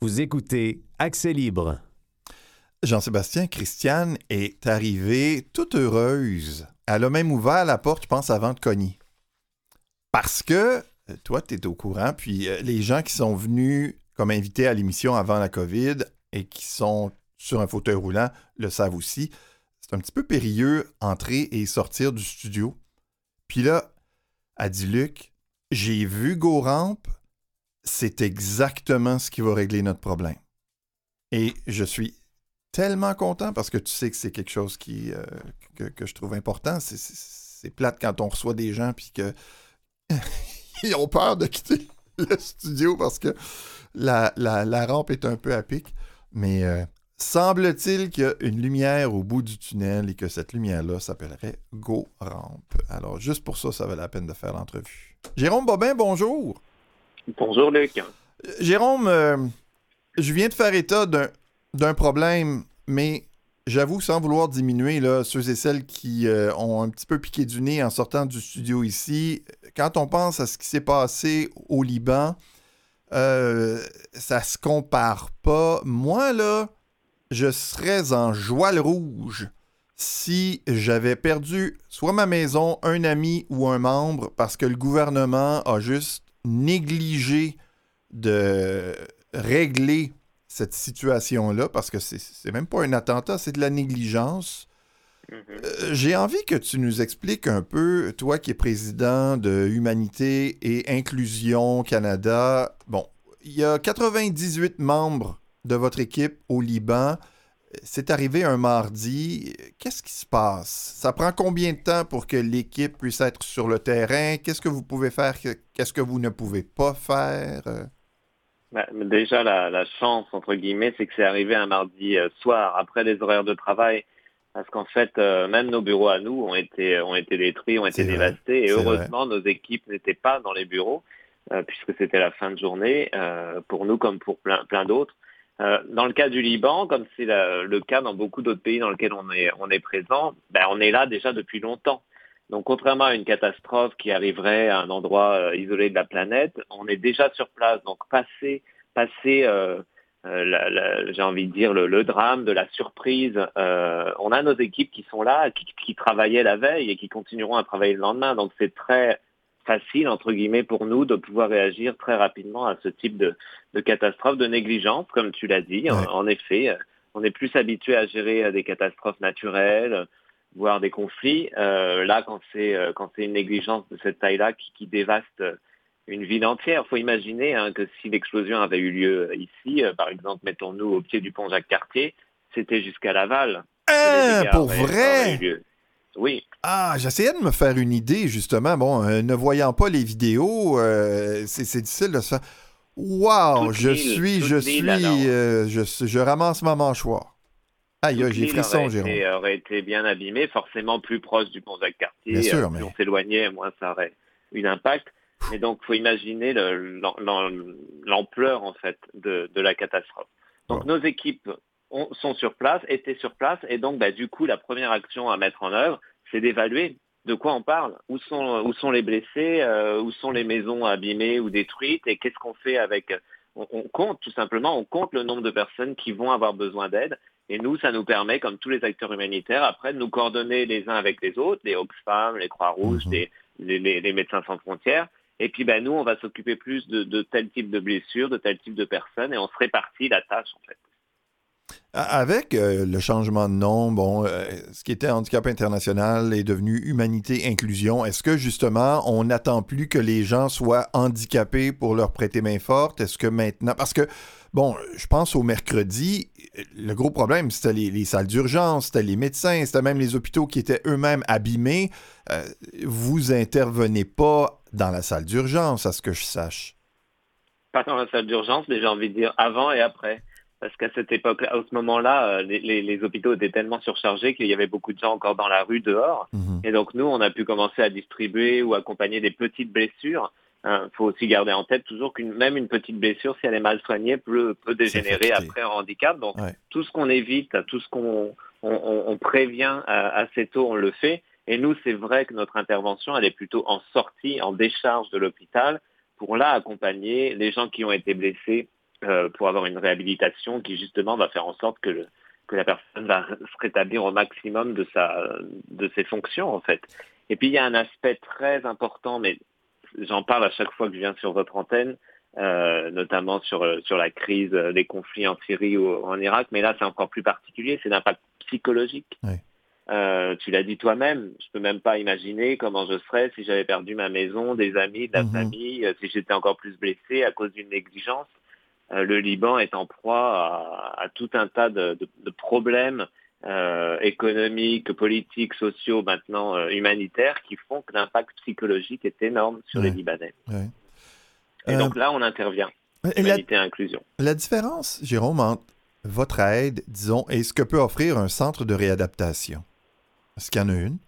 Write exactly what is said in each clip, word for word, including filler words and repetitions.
Vous écoutez Accès libre. Jean-Sébastien, Christiane est arrivée toute heureuse. Elle a même ouvert la porte, je pense, avant de cogner. Parce que, toi, tu es au courant, puis euh, les gens qui sont venus comme invités à l'émission avant la COVID et qui sont sur un fauteuil roulant le savent aussi. C'est un petit peu périlleux entrer et sortir du studio. Puis là, elle dit, Luc, j'ai vu GoRamp, c'est exactement ce qui va régler notre problème. Et je suis tellement content parce que tu sais que c'est quelque chose qui, euh, que, que je trouve important. C'est, c'est, c'est plate quand on reçoit des gens puis que ils ont peur de quitter le studio parce que la, la, la rampe est un peu à pic. Mais euh, semble-t-il qu'il y a une lumière au bout du tunnel et que cette lumière-là s'appellerait GoRamp. Alors, juste pour ça, ça valait la peine de faire l'entrevue. Jérôme Bobin, bonjour. Bonjour, Luc. Euh, Jérôme, euh, je viens de faire état d'un, d'un problème, mais j'avoue, sans vouloir diminuer là, ceux et celles qui euh, ont un petit peu piqué du nez en sortant du studio ici, quand on pense à ce qui s'est passé au Liban, euh, ça se compare pas. Moi, là, je serais en joie le rouge si j'avais perdu soit ma maison, un ami ou un membre parce que le gouvernement a juste négligé de régler cette situation-là, parce que c'est, c'est même pas un attentat, c'est de la négligence. Mm-hmm. Euh, j'ai envie que tu nous expliques un peu, toi qui es président de Humanité et Inclusion Canada. Bon, il y a quatre-vingt-dix-huit membres de votre équipe au Liban. C'est arrivé un mardi. Qu'est-ce qui se passe? Ça prend combien de temps pour que l'équipe puisse être sur le terrain? Qu'est-ce que vous pouvez faire? Qu'est-ce que vous ne pouvez pas faire? Bah, déjà, la, la chance, entre guillemets, c'est que c'est arrivé un mardi euh, soir, après les horaires de travail. Parce qu'en fait, euh, même nos bureaux à nous ont été, ont été détruits, ont été C'est vrai, dévastés. Et c'est heureusement, nos équipes n'étaient pas dans les bureaux, euh, puisque c'était la fin de journée, euh, pour nous comme pour plein, plein d'autres. Euh, dans le cas du Liban, comme c'est la, le cas dans beaucoup d'autres pays dans lesquels on est, on est présent, ben, on est là déjà depuis longtemps. Donc, contrairement à une catastrophe qui arriverait à un endroit euh, isolé de la planète, on est déjà sur place. Donc, passer, passer euh, euh, la, la, j'ai envie de dire, le, le drame de la surprise, euh, on a nos équipes qui sont là, qui, qui travaillaient la veille et qui continueront à travailler le lendemain. Donc, c'est très facile, entre guillemets, pour nous de pouvoir réagir très rapidement à ce type de, de catastrophe, de négligence, comme tu l'as dit. Ouais. En, en effet, on est plus habitué à gérer des catastrophes naturelles, voire des conflits. Euh, là, quand c'est euh, quand c'est une négligence de cette taille-là qui, qui dévaste une ville entière, il faut imaginer hein, que si l'explosion avait eu lieu ici, euh, par exemple, mettons-nous au pied du pont Jacques-Cartier, c'était jusqu'à Laval que les Hein, dégâts pour auraient, auraient eu vrai? lieu. Oui. Ah, j'essayais de me faire une idée, justement. Bon, euh, ne voyant pas les vidéos, euh, c'est, c'est difficile de se faire. Wow, Toute je l'île, suis, je toute l'île, alors, suis, euh, je, je ramasse ma mâchoire. Aïe, aïe, toute j'ai l'île frisson, aurait Jérôme. été, aurait été bien abîmée, forcément plus proche du pont Bien Jacques-Cartier. sûr, Plus on mais... s'éloignait, moins ça aurait eu d'impact. Mais donc, il faut imaginer le, l'am- l'am- l'ampleur, en fait, de, de la catastrophe. Donc, Bon. nos équipes ont- sont sur place, étaient sur place, et donc, bah, du coup, la première action à mettre en œuvre, c'est d'évaluer de quoi on parle, où sont, où sont les blessés, euh, où sont les maisons abîmées ou détruites, et qu'est-ce qu'on fait avec... On, on compte, tout simplement, on compte le nombre de personnes qui vont avoir besoin d'aide, et nous, ça nous permet, comme tous les acteurs humanitaires, après, de nous coordonner les uns avec les autres, les Oxfam, les Croix-Rouges, Mm-hmm. les, les, les Médecins sans frontières. Et puis, ben, nous, on va s'occuper plus de, de tel type de blessures, de tel type de personnes, et on se répartit la tâche, en fait. Avec euh, le changement de nom, bon, euh, ce qui était Handicap International est devenu Humanité Inclusion. Est-ce que justement, on n'attend plus que les gens soient handicapés pour leur prêter main forte? Est-ce que maintenant... Parce que, bon, je pense au mercredi, le gros problème, c'était les, les salles d'urgence, c'était les médecins, c'était même les hôpitaux qui étaient eux-mêmes abîmés. Euh, vous intervenez pas dans la salle d'urgence, à ce que je sache. Pas dans la salle d'urgence, mais j'ai envie de dire avant et après. Parce qu'à cette époque, à ce moment-là, les, les, les hôpitaux étaient tellement surchargés qu'il y avait beaucoup de gens encore dans la rue, dehors. Mm-hmm. Et donc, nous, on a pu commencer à distribuer ou accompagner des petites blessures. Il hein, faut aussi garder en tête toujours qu'une même une petite blessure, si elle est mal soignée, peut, peut dégénérer après en handicap. Donc, ouais. tout ce qu'on évite, tout ce qu'on on, on, on prévient assez tôt, on le fait. Et nous, c'est vrai que notre intervention, elle est plutôt en sortie, en décharge de l'hôpital, pour là accompagner les gens qui ont été blessés euh, pour avoir une réhabilitation qui justement va faire en sorte que, le, que la personne va se rétablir au maximum de, sa, de ses fonctions en fait. Et puis il y a un aspect très important, mais j'en parle à chaque fois que je viens sur votre antenne, euh, notamment sur, sur la crise des conflits en Syrie ou en Irak, mais là c'est encore plus particulier, c'est l'impact psychologique. Oui. Euh, tu l'as dit toi-même, je peux même pas imaginer comment je serais si j'avais perdu ma maison, des amis, de la Mm-hmm. famille, euh, si j'étais encore plus blessé à cause d'une négligence. Euh, le Liban est en proie à, à tout un tas de, de, de problèmes euh, économiques, politiques, sociaux, maintenant euh, humanitaires, qui font que l'impact psychologique est énorme sur Ouais. les Libanais. Ouais. Et Euh, donc là, on intervient. et la, Humanité et inclusion. la différence, Jérôme, entre votre aide, disons, et ce que peut offrir un centre de réadaptation, est-ce qu'il y en a une?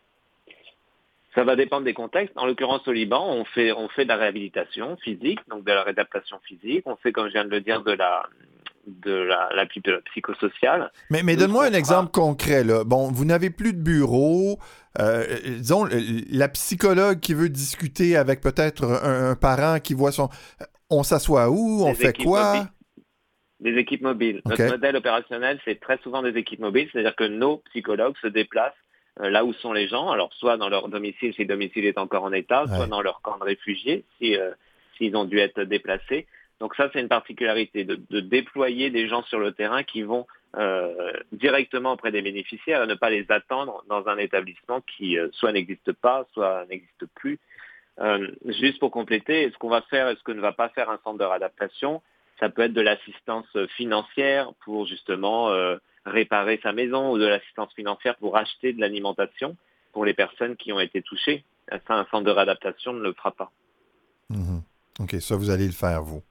Ça va dépendre des contextes. En l'occurrence, au Liban, on fait, on fait de la réhabilitation physique, donc de la réadaptation physique. On fait, comme je viens de le dire, de la, de la, la, de la psychosociale. Mais, mais Nous, donne-moi un fera... exemple concret. Là. Bon, vous n'avez plus de bureau. Euh, disons, la psychologue qui veut discuter avec peut-être un, un parent qui voit son... On s'assoit où? On Des fait quoi? Mobiles. Des équipes mobiles. Okay. Notre modèle opérationnel, c'est très souvent des équipes mobiles, c'est-à-dire que nos psychologues se déplacent là où sont les gens, alors soit dans leur domicile si le domicile est encore en état, ouais. soit dans leur camp de réfugiés si, euh, s'ils ont dû être déplacés. Donc ça, c'est une particularité de, de déployer des gens sur le terrain qui vont euh, directement auprès des bénéficiaires et ne pas les attendre dans un établissement qui euh, soit n'existe pas, soit n'existe plus. Euh, juste pour compléter, ce qu'on va faire et ce que ne va pas faire un centre de réadaptation, ça peut être de l'assistance financière pour justement euh, réparer sa maison ou de l'assistance financière pour acheter de l'alimentation pour les personnes qui ont été touchées. Ça, un centre de réadaptation ne le fera pas. Mmh. OK, ça, vous allez le faire, vous.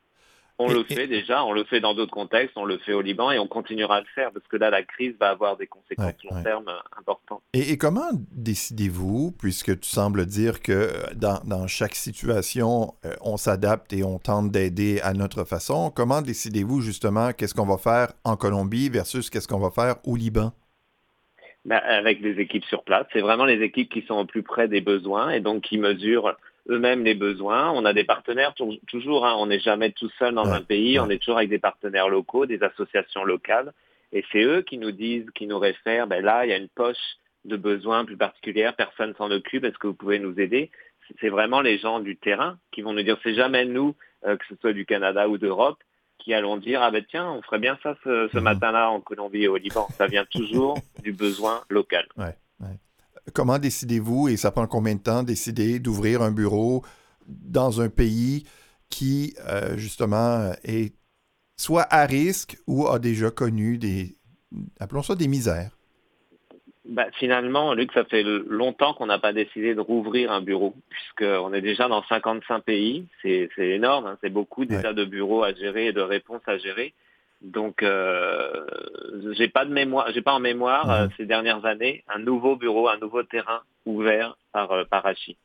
On et, le et... fait déjà, on le fait dans d'autres contextes, on le fait au Liban et on continuera à le faire parce que là, la crise va avoir des conséquences ouais, long ouais. terme importantes. Et, et comment décidez-vous, puisque tu sembles dire que dans, dans chaque situation, euh, on s'adapte et on tente d'aider à notre façon, comment décidez-vous justement qu'est-ce qu'on va faire en Colombie versus qu'est-ce qu'on va faire au Liban? Ben, avec des équipes sur place. C'est vraiment les équipes qui sont au plus près des besoins et donc qui mesurent eux-mêmes les besoins. On a des partenaires toujours, hein, on n'est jamais tout seul dans ouais, un pays, ouais. on est toujours avec des partenaires locaux, des associations locales, et c'est eux qui nous disent, qui nous réfèrent, ben là, il y a une poche de besoins plus particulière, personne s'en occupe, est-ce que vous pouvez nous aider? C'est vraiment les gens du terrain qui vont nous dire, c'est jamais nous, euh, que ce soit du Canada ou d'Europe, qui allons dire, ah ben tiens, on ferait bien ça ce, ce mmh. matin-là en Colombie et au Liban. Ça vient toujours du besoin local. Ouais, ouais. Comment décidez-vous, et ça prend combien de temps, décider d'ouvrir un bureau dans un pays qui, euh, justement, est soit à risque ou a déjà connu des, appelons ça des misères? Ben, finalement, Luc, ça fait longtemps qu'on n'a pas décidé de rouvrir un bureau, puisqu'on est déjà dans cinquante-cinq pays. C'est, c'est énorme, hein, c'est beaucoup déjà ouais. de bureaux à gérer et de réponses à gérer. Donc, euh, j'ai pas de mémoire, j'ai pas en mémoire mmh. euh, ces dernières années un nouveau bureau, un nouveau terrain ouvert par euh, par Hachi.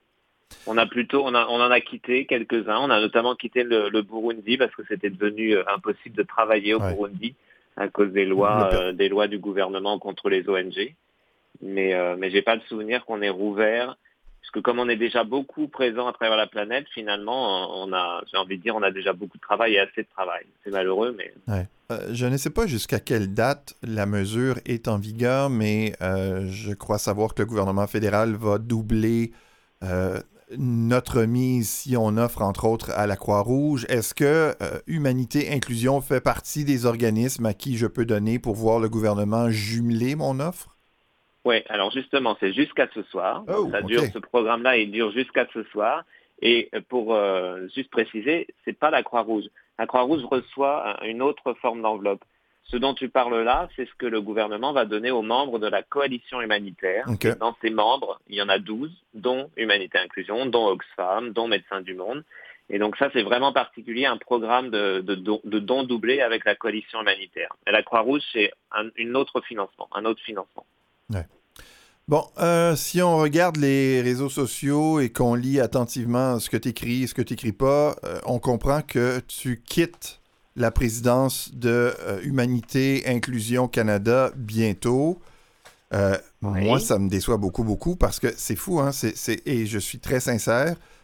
On a plutôt, on a, on en a quitté quelques-uns. On a notamment quitté le, le Burundi parce que c'était devenu euh, impossible de travailler au ouais. Burundi à cause des lois, euh, des lois du gouvernement contre les O N G. Mais euh, mais j'ai pas le souvenir qu'on ait rouvert. Parce que comme on est déjà beaucoup présent à travers la planète, finalement, on a, j'ai envie de dire, on a déjà beaucoup de travail et assez de travail. C'est malheureux, mais... Ouais. Euh, je ne sais pas jusqu'à quelle date la mesure est en vigueur, mais euh, je crois savoir que le gouvernement fédéral va doubler euh, notre mise si on offre, entre autres, à la Croix-Rouge. Est-ce que euh, Humanité Inclusion fait partie des organismes à qui je peux donner pour voir le gouvernement jumeler mon offre? Oui, alors justement, c'est jusqu'à ce soir. Oh, ça dure, okay. Ce programme-là, il dure jusqu'à ce soir. Et pour euh, juste préciser, c'est pas la Croix-Rouge. La Croix-Rouge reçoit une autre forme d'enveloppe. Ce dont tu parles là, c'est ce que le gouvernement va donner aux membres de la coalition humanitaire. Okay. Et dans ces membres, il y en a douze, dont Humanité Inclusion, dont Oxfam, dont Médecins du Monde. Et donc ça, c'est vraiment particulier, un programme de, de, de, de dons doublés avec la coalition humanitaire. Et la Croix-Rouge, c'est un une autre financement, un autre financement. Ouais. Bon, euh, si on regarde les réseaux sociaux et qu'on lit attentivement ce que tu écris et ce que tu n'écris pas, euh, on comprend que tu quittes la présidence de euh, Humanité Inclusion Canada bientôt. Euh, oui. Moi, ça me déçoit beaucoup, beaucoup parce que c'est fou, hein, c'est, c'est, et je suis très sincère.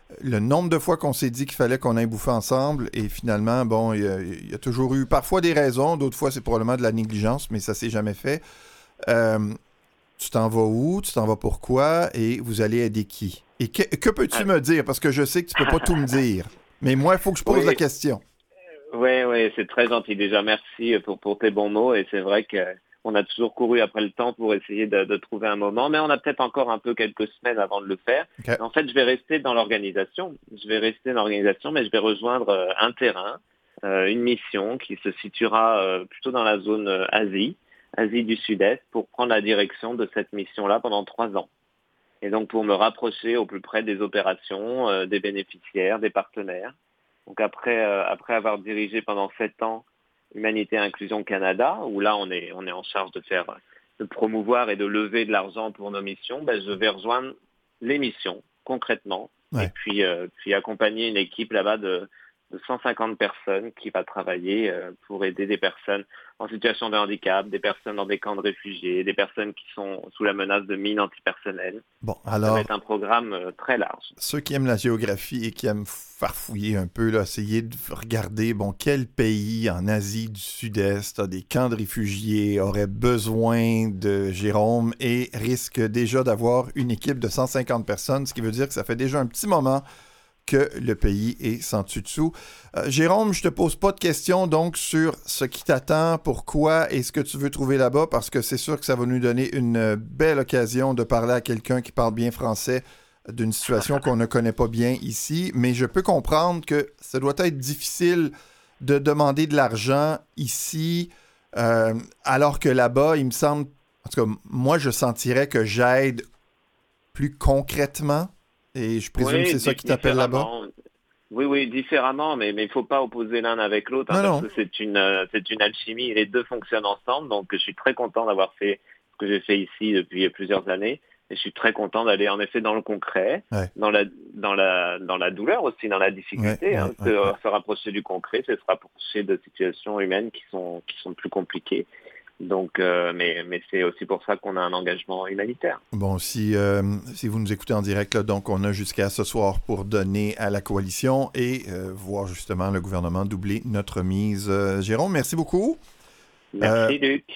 le nombre de fois qu'on s'est dit qu'il fallait qu'on aille bouffer ensemble, et finalement, bon, il y, a, il y a toujours eu parfois des raisons, d'autres fois c'est probablement de la négligence, mais ça s'est jamais fait. Euh, tu t'en vas où? Tu t'en vas pourquoi? Et vous allez aider qui? Et que, que peux-tu ah. me dire? Parce que je sais que tu peux pas tout me dire. Mais moi, il faut que je pose oui. la question. Oui, oui, c'est très gentil. Déjà, merci pour, pour tes bons mots. Et c'est vrai qu'on a toujours couru après le temps pour essayer de, de trouver un moment. Mais on a peut-être encore un peu quelques semaines avant de le faire. Okay. En fait, je vais rester dans l'organisation. Je vais rester dans l'organisation, mais je vais rejoindre un terrain, euh, une mission qui se situera euh, plutôt dans la zone euh, Asie, Asie du Sud-Est, pour prendre la direction de cette mission-là pendant trois ans. Et donc, pour me rapprocher au plus près des opérations, euh, des bénéficiaires, des partenaires. Donc après, euh, après avoir dirigé pendant sept ans Humanité Inclusion Canada, où là on est, on est en charge de faire, de promouvoir et de lever de l'argent pour nos missions, ben, je vais rejoindre les missions concrètement ouais. et puis, euh, puis accompagner une équipe là-bas de, de cent cinquante personnes qui va travailler euh, pour aider des personnes en situation de handicap, des personnes dans des camps de réfugiés, des personnes qui sont sous la menace de mines antipersonnelles. Bon, alors, ça va être un programme euh, très large. Ceux qui aiment la géographie et qui aiment farfouiller un peu, là, essayer de regarder, bon, quel pays en Asie du Sud-Est a des camps de réfugiés, aurait besoin de Jérôme et risque déjà d'avoir une équipe de cent cinquante personnes, ce qui veut dire que ça fait déjà un petit moment que le pays est sans dessus-dessous. Euh, Jérôme, je te pose pas de questions donc sur ce qui t'attend, pourquoi et ce que tu veux trouver là-bas, parce que c'est sûr que ça va nous donner une belle occasion de parler à quelqu'un qui parle bien français d'une situation qu'on ne connaît pas bien ici, mais je peux comprendre que ça doit être difficile de demander de l'argent ici, euh, alors que là-bas, il me semble, en tout cas, moi, je sentirais que j'aide plus concrètement. Et je présume oui, que c'est ça qui t'appelle là-bas? Oui, oui, différemment, mais il mais ne faut pas opposer l'un avec l'autre, hein, parce que c'est une, euh, c'est une alchimie, et les deux fonctionnent ensemble, donc je suis très content d'avoir fait ce que j'ai fait ici depuis plusieurs années, et je suis très content d'aller en effet dans le concret, ouais. dans, la, dans, la, dans la douleur aussi, dans la difficulté, ouais, hein, ouais, se, ouais. se rapprocher du concret, c'est se rapprocher de situations humaines qui sont, qui sont plus compliquées. Donc, euh, mais, mais c'est aussi pour ça qu'on a un engagement humanitaire. Bon, si, euh, si vous nous écoutez en direct, là, donc on a jusqu'à ce soir pour donner à la coalition et euh, voir justement le gouvernement doubler notre mise. Euh, Jérôme, merci beaucoup. Merci, euh, Luc.